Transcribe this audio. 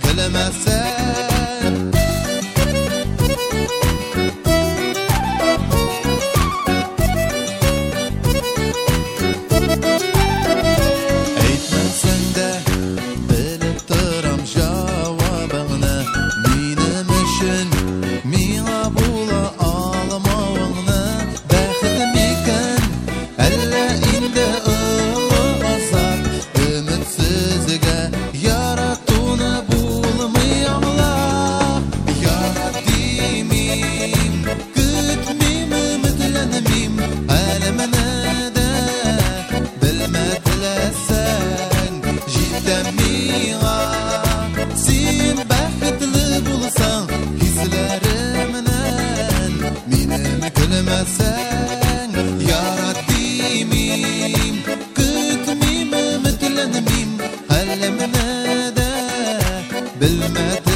bilmezsen. Eytmezsen de bilip duram cevabını, benim için mina bula almağını. Bəxtim iken elle indi ılı azar, ümitsizge yarattığını bulmayamlar. Yarattığımım, gütmeyim, ümitlenmeyim, alemine de bilmedilersen. Cidden mina, sen bəxtli bulsan, hislerimden minimi gülmezsen. Yarattığımım, gütmeyim, ümitlenmeyim, alemine de bilmedilersen.